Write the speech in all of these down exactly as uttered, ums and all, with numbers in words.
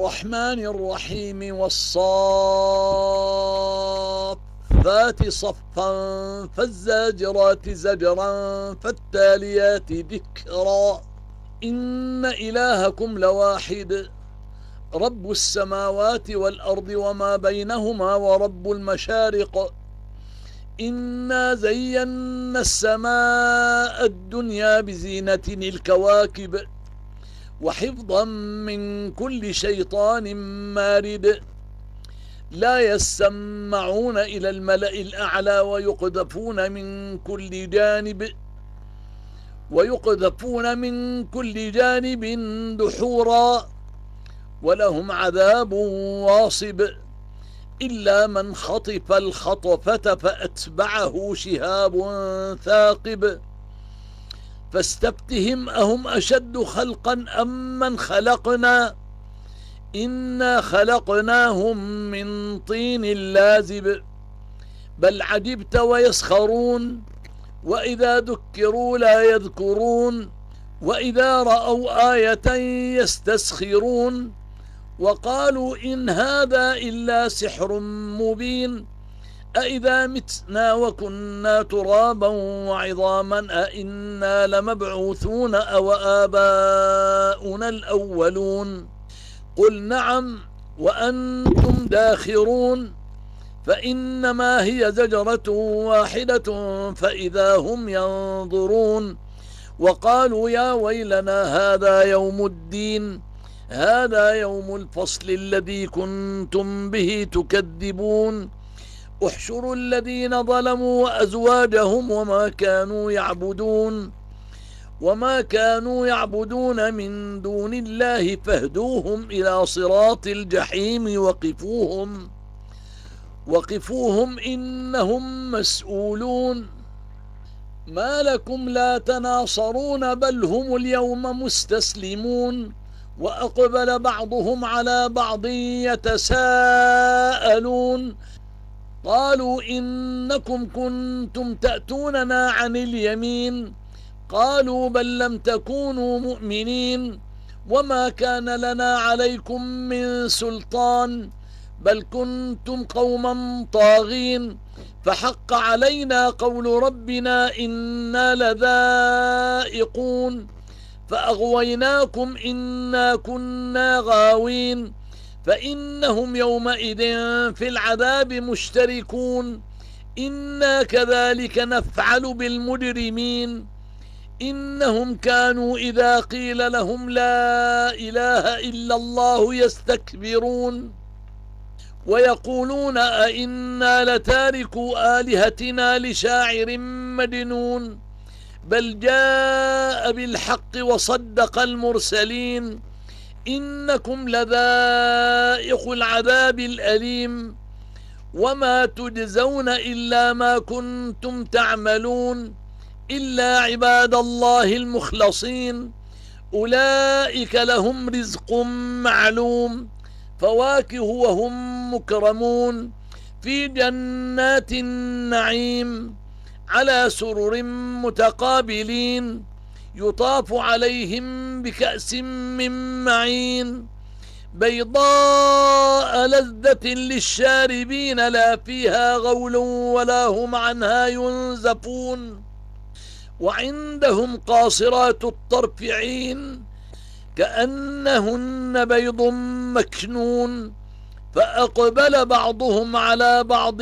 الرحمن الرحيم والصافات صفا فالزاجرات زجرا فالتاليات ذكرا إن إلهكم لواحد رب السماوات والأرض وما بينهما ورب المشارق إنا زينا السماء الدنيا بزينة الكواكب وحفظا من كل شيطان مارد لا يسمعون إلى الملأ الأعلى ويقذفون من كل جانب ويقذفون من كل جانب دحورا ولهم عذاب واصب إلا من خطف الخطفة فأتبعه شهاب ثاقب فاستفتهم أهم أشد خلقا أم من خلقنا إنا خلقناهم من طين لازب بل عجبت ويسخرون وإذا ذكروا لا يذكرون وإذا رأوا آية يستسخرون وقالوا إن هذا إلا سحر مبين أإذا متنا وكنا ترابا وعظاما أإنا لمبعوثون أو آباؤنا الأولون قل نعم وأنتم داخرون فإنما هي زجرة واحدة فإذا هم ينظرون وقالوا يا ويلنا هذا يوم الدين هذا يوم الفصل الذي كنتم به تكذبون احشروا الذين ظلموا وأزواجهم وما كانوا يعبدون وما كانوا يعبدون من دون الله فاهدوهم إلى صراط الجحيم وقفوهم وقفوهم إنهم مسؤولون ما لكم لا تناصرون بل هم اليوم مستسلمون وأقبل بعضهم على بعض يتساءلون قالوا إنكم كنتم تأتوننا عن اليمين قالوا بل لم تكونوا مؤمنين وما كان لنا عليكم من سلطان بل كنتم قوما طاغين فحق علينا قول ربنا إنا لذائقون فأغويناكم إنا كنا غاوين فإنهم يومئذ في العذاب مشتركون إنا كذلك نفعل بالمجرمين إنهم كانوا إذا قيل لهم لا إله إلا الله يستكبرون ويقولون أئنا لتاركوا آلهتنا لشاعر مجنون بل جاء بالحق وصدق المرسلين إنكم لذائق العذاب الأليم وما تجزون إلا ما كنتم تعملون إلا عباد الله المخلصين أولئك لهم رزق معلوم فواكه وهم مكرمون في جنات النعيم على سرر متقابلين يطاف عليهم بكأس من معين بيضاء لذة للشاربين لا فيها غول ولا هم عنها ينزفون وعندهم قاصرات الطرف عين كأنهن بيض مكنون فأقبل بعضهم على بعض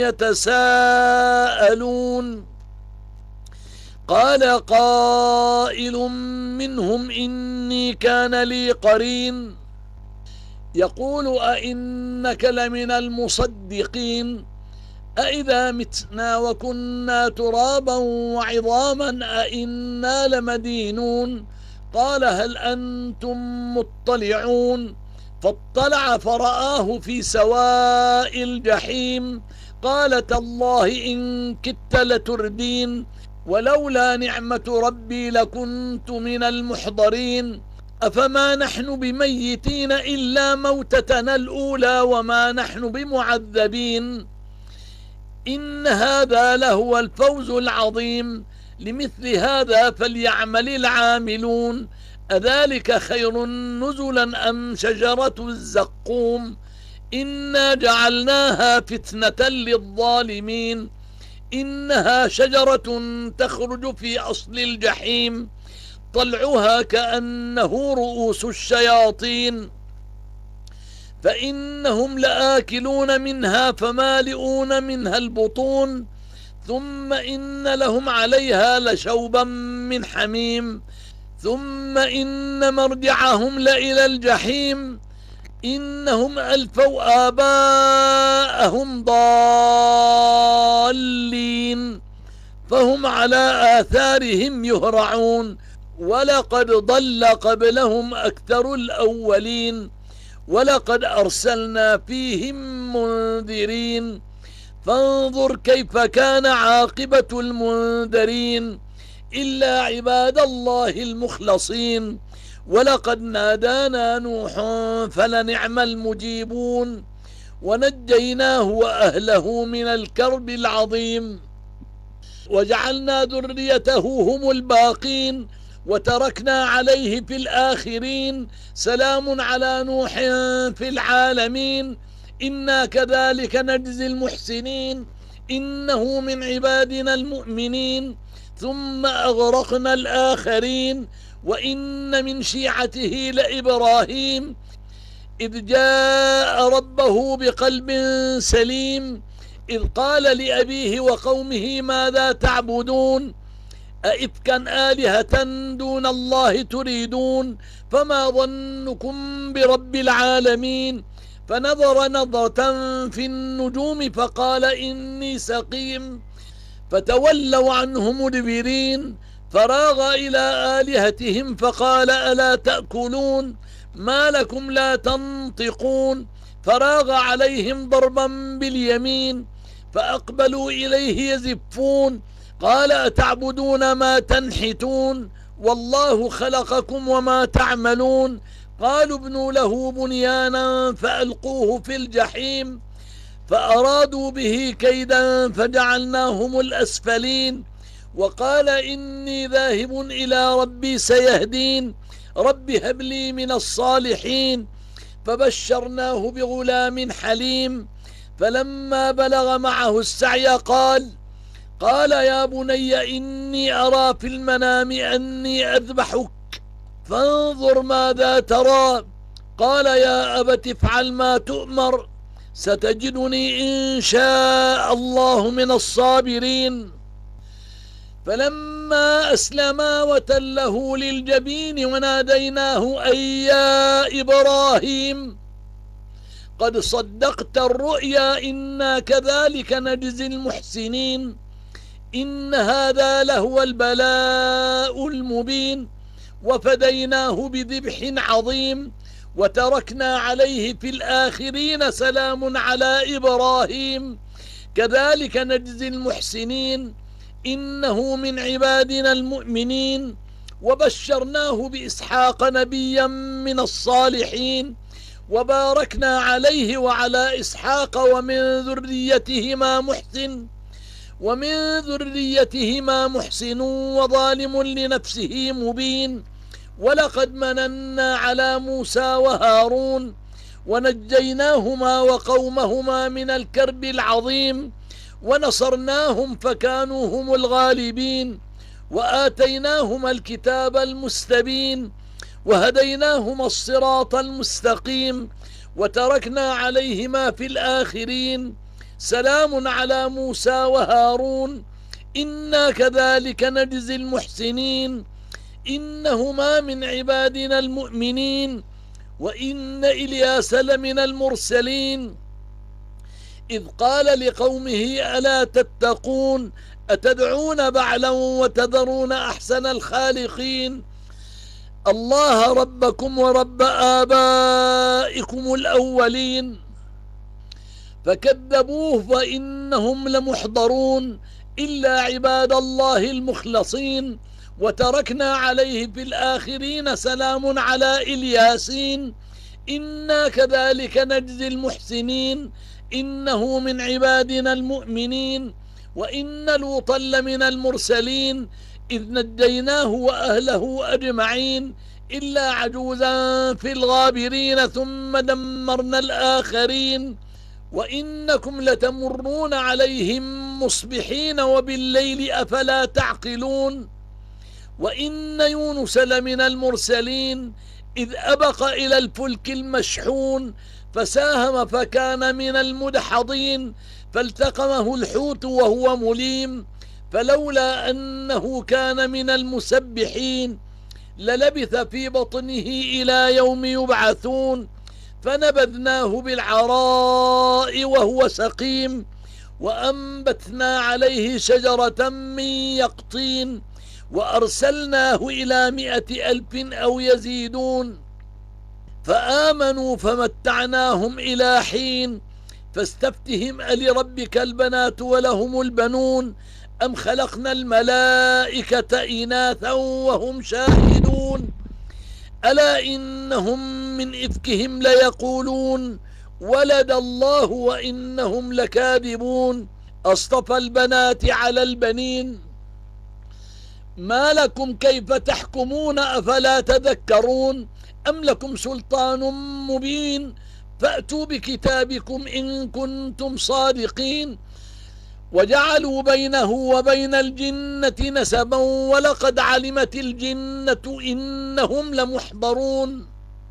يتساءلون قال قائل منهم إني كان لي قرين يقول أئنك لمن المصدقين أئذا متنا وكنا ترابا وعظاما أئنا لمدينون قال هل أنتم مطلعون فاطلع فرآه في سواء الجحيم قال تالله إن كدت لتردين ولولا نعمة ربي لكنت من المحضرين أفما نحن بميتين إلا موتتنا الأولى وما نحن بمعذبين إن هذا لهو الفوز العظيم لمثل هذا فليعمل العاملون أذلك خير نزلا أم شجرة الزقوم إنا جعلناها فتنة للظالمين إنها شجرة تخرج في أصل الجحيم طلعها كأنه رؤوس الشياطين فإنهم لآكلون منها فمالئون منها البطون ثم إن لهم عليها لشوبا من حميم ثم إن مرجعهم لإلى الجحيم إنهم ألفوا آباءهم ضالين فهم على آثارهم يهرعون ولقد ضل قبلهم أكثر الأولين ولقد أرسلنا فيهم منذرين فانظر كيف كان عاقبة المنذرين إلا عباد الله المخلصين ولقد نادانا نوح فلنعم المجيبون ونجيناه وأهله من الكرب العظيم وجعلنا ذريته هم الباقين وتركنا عليه في الآخرين سلام على نوح في العالمين إنا كذلك نجزي المحسنين إنه من عبادنا المؤمنين ثم أغرقنا الآخرين وإن من شيعته لإبراهيم إذ جاء ربه بقلب سليم إذ قال لأبيه وقومه ماذا تعبدون أئفكا آلهة دون الله تريدون فما ظنكم برب العالمين فنظر نظرة في النجوم فقال إني سقيم فتولوا عنه مدبرين فراغ إلى آلهتهم فقال ألا تأكلون ما لكم لا تنطقون فراغ عليهم ضربا باليمين فأقبلوا إليه يزفون قال أتعبدون ما تنحتون والله خلقكم وما تعملون قالوا ابنوا له بنيانا فألقوه في الجحيم فأرادوا به كيدا فجعلناهم الأسفلين وقال إني ذاهب إلى ربي سيهدين رب هب لي من الصالحين فبشرناه بغلام حليم فلما بلغ معه السعي قال قال يا بني إني أرى في المنام أني أذبحك فانظر ماذا ترى قال يا أبت افعل ما تؤمر ستجدني إن شاء الله من الصابرين فلما أسلما وتله للجبين وناديناه أي يا إبراهيم قد صدقت الرؤيا إنا كذلك نجزي المحسنين إن هذا لهو البلاء المبين وفديناه بذبح عظيم وتركنا عليه في الآخرين سلام على إبراهيم كذلك نجزي المحسنين إنه من عبادنا المؤمنين وبشرناه بإسحاق نبيا من الصالحين وباركنا عليه وعلى إسحاق ومن ذريتهما محسن ومن ذريتهما محسن وظالم لنفسه مبين ولقد مننا على موسى وهارون ونجيناهما وقومهما من الكرب العظيم ونصرناهم فكانوا هم الغالبين وآتيناهما الكتاب المستبين وهديناهما الصراط المستقيم وتركنا عليهما في الآخرين سلام على موسى وهارون إنا كذلك نجزي المحسنين إنهما من عبادنا المؤمنين وإن إلياس لمن المرسلين إذ قال لقومه ألا تتقون أتدعون بعلا وتذرون أحسن الخالقين الله ربكم ورب آبائكم الأولين فكذبوه فإنهم لمحضرون إلا عباد الله المخلصين وتركنا عليه في الآخرين سلام على إلياسين إنا كذلك نجزي المحسنين إنه من عبادنا المؤمنين وإن لوطا لمن المرسلين إذ نجيناه وأهله أجمعين إلا عجوزا في الغابرين ثم دمرنا الآخرين وإنكم لتمرون عليهم مصبحين وبالليل أفلا تعقلون وإن يونس لمن المرسلين إذ أبق إلى الفلك المشحون فساهم فكان من المدحضين فالتقمه الحوت وهو مليم فلولا أنه كان من المسبحين للبث في بطنه إلى يوم يبعثون فنبذناه بالعراء وهو سقيم وأنبتنا عليه شجرة من يقطين وأرسلناه إلى مائة ألف أو يزيدون فآمنوا فمتعناهم إلى حين فاستفتهم ألربك البنات ولهم البنون أم خلقنا الملائكة إناثا وهم شاهدون ألا إنهم من إفكهم ليقولون ولد الله وإنهم لكاذبون أصطفى البنات على البنين ما لكم كيف تحكمون أفلا تذكرون أم لكم سلطان مبين فأتوا بكتابكم إن كنتم صادقين وجعلوا بينه وبين الجنة نسبا ولقد علمت الجنة إنهم لمحضرون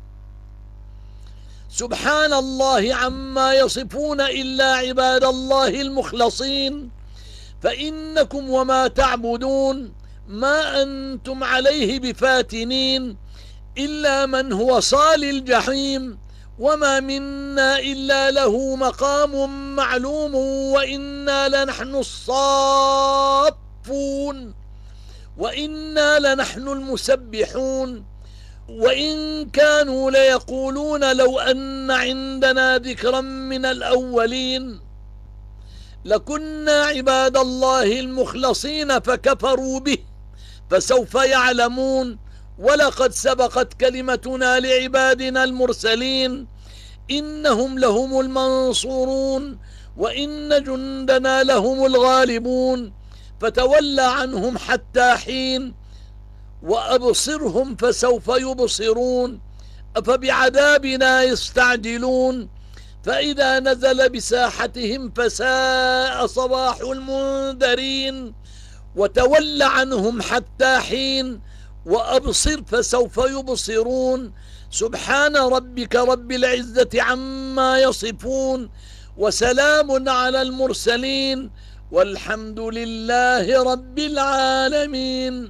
سبحان الله عما يصفون إلا عباد الله المخلصين فإنكم وما تعبدون ما أنتم عليه بفاتنين إلا من هو صال الجحيم وما منا إلا له مقام معلوم وإنا لنحن الصافون وإنا لنحن المسبحون وإن كانوا ليقولون لو أن عندنا ذكرا من الأولين لكنا عباد الله المخلصين فكفروا به فسوف يعلمون ولقد سبقت كلمتنا لعبادنا المرسلين إنهم لهم المنصورون وإن جندنا لهم الغالبون فتول عنهم حتى حين وأبصرهم فسوف يبصرون أفبعذابنا يستعجلون فإذا نزل بساحتهم فساء صباح المنذرين وتول عنهم حتى حين وأبصر فسوف يبصرون سبحان ربك رب العزة عما يصفون وسلام على المرسلين والحمد لله رب العالمين.